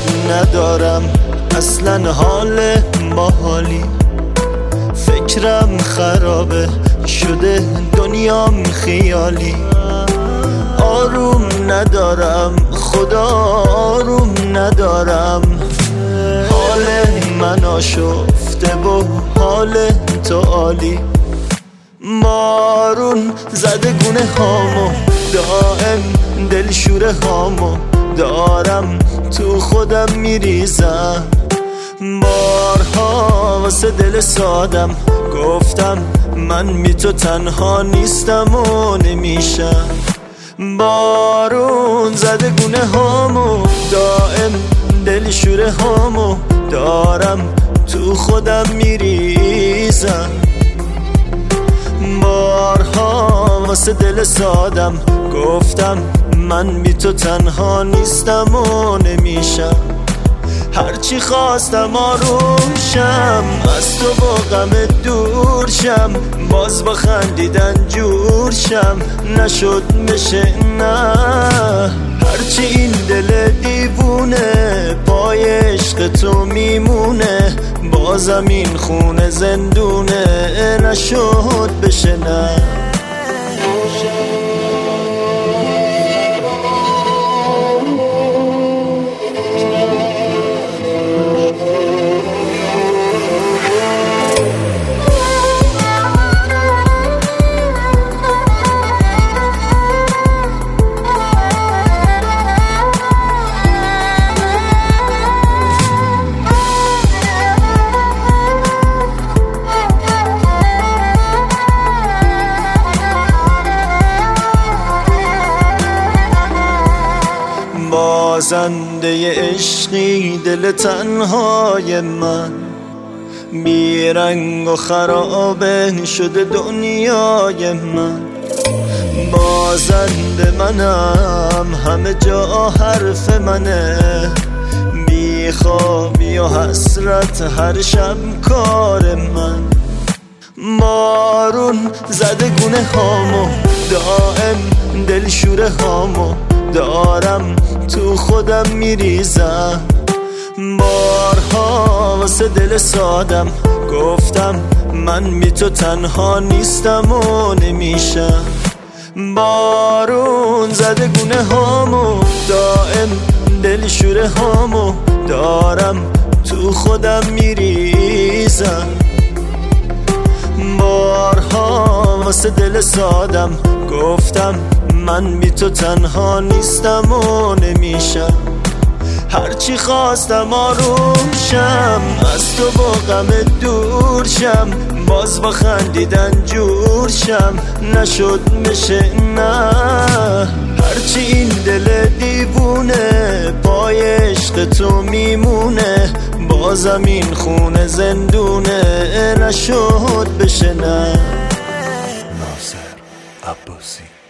ندارم اصلا حال باحالی. فکرم خرابه شده دنیام خیالی. آروم ندارم خدا آروم ندارم. حال من آشفته و حال تو عالی. بارون زده گونه هامو دائم دلشوره هامو دارم تو خودم میریزم. بارها واسه دل سادم گفتم من بی تو تنها نیستم و نمیشم. بارون زده گونه هامو دائم دلشوره هامو دارم تو خودم میریزم. بارها واسه دل سادم گفتم من بی تو تنها نیستم و نمیشم. هرچی خواستم آروم شم از تو با غم دور شم. باز با خندیدن جور شم نشد بشه نه. هرچی این دل دیوونه پای عشق تو میمونه. بازم این خونه زندونه نشد بشه نه. بازنده عشقی دل تنهای من. بیرنگ و خرابه شده دنیای من. بازنده منم همه جا حرف منه. بیخوابی و حسرت هر شب کار من. بارون زده گونه هامو دائم دلشوره هامو دارم تو خودم میریزم. بارها واسه دل سادم گفتم من بی تو تنها نیستم و نمیشم. بارون زده گونه هامو دائم دلشوره هامو دارم تو خودم میریزم. بارها واسه دل سادم گفتم من بی تو تنها نیستم و نمیشم. هرچی خواستم آروم شم از تو با غم دور شم. باز با خندیدن جور شم نشد بشه نه. هرچی این دل دیوونه پای عشق تو میمونه. بازم این خونه زندونه نشد بشه نه. ناصر عباسی.